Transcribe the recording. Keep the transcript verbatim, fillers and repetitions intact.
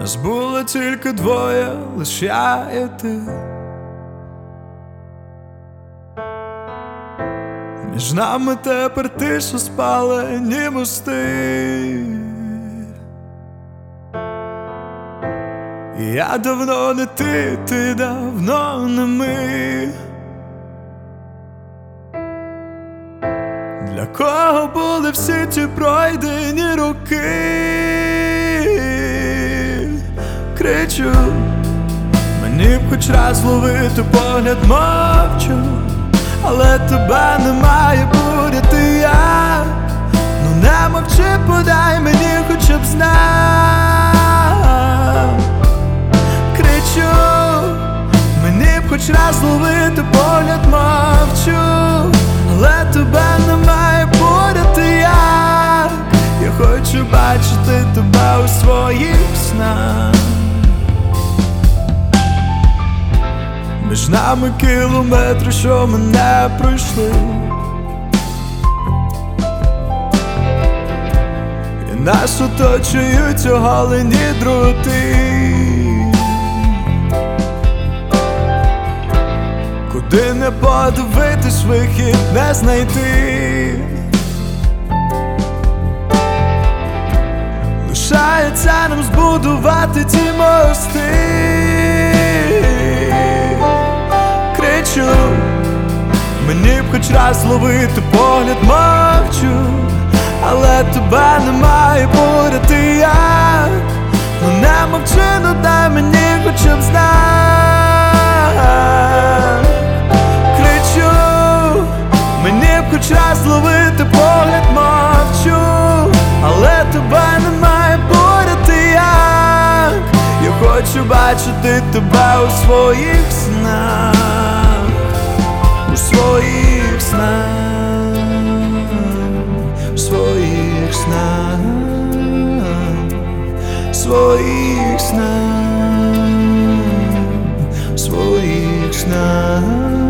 Нас було тільки двоє, лиш я і ти. Між нами тепер тиша, спалені мости. І я давно не ти, ти давно не ми. Для кого були всі ті пройдені роки? Кричу, мені б хоч раз ловити погляд, мовчу, але тебе не має будити я. Ну не мовчи, подай мені хоча б знак. Кричу, мені б хоч раз ловити погляд, мовчу, але тебе не має будити як. Я хочу бачити тебе у своїх снах. Між нами кілометри, що ми не пройшли, і нас оточують оголені дроти. Куди не подивитись, вихід не знайти. Лишається нам збудувати ті мости. Кричу, мені б хоч раз ловити погляд, мовчу, але тебе не має будити як. Ну не мовчи, ну дай мені хоча б знак. Кричу, мені б хоч раз ловити погляд, мовчу, але тебе не має будити як. Я хочу бачити тебе у своїх снах, у своїх снах, у своїх снах, у своїх снах, у своїх снах.